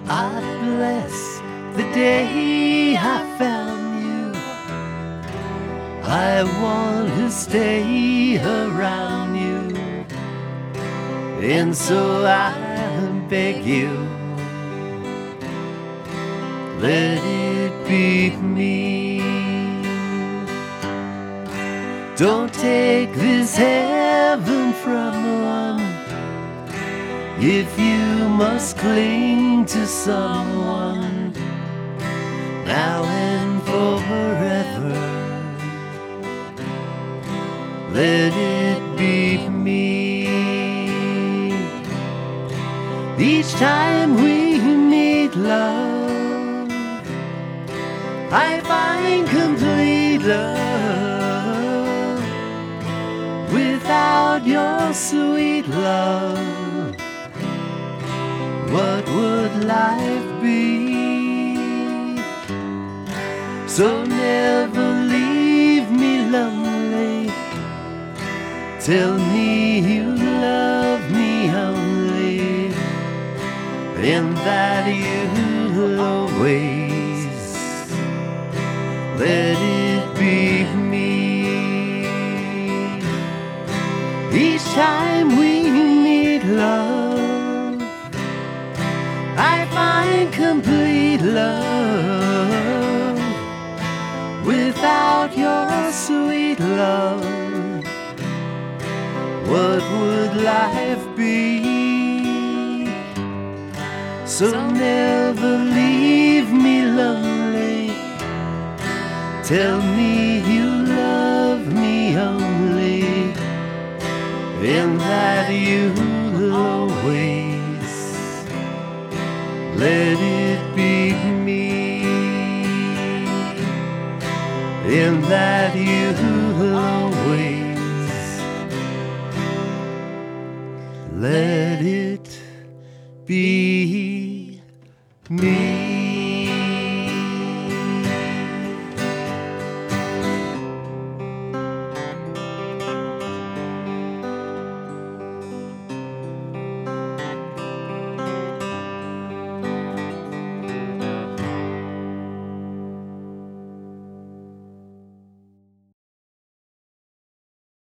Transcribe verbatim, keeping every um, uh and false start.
I bless the day I found you. I want to stay around you, and so I beg you, let it be me. Don't take this heaven from one if you must cling to someone now and forever. Let it be me. Each time we meet, love, I find complete love. Without your sweet love, what would life be? So never leave me lonely. Tell me you love me only, and that you'll always let it be me. Each time we meet, love, I find complete love. Without your sweet love, what would life be? So never leave me lonely. Tell me you love me only, and that you'll always let it be me, and that you'll always let it be me.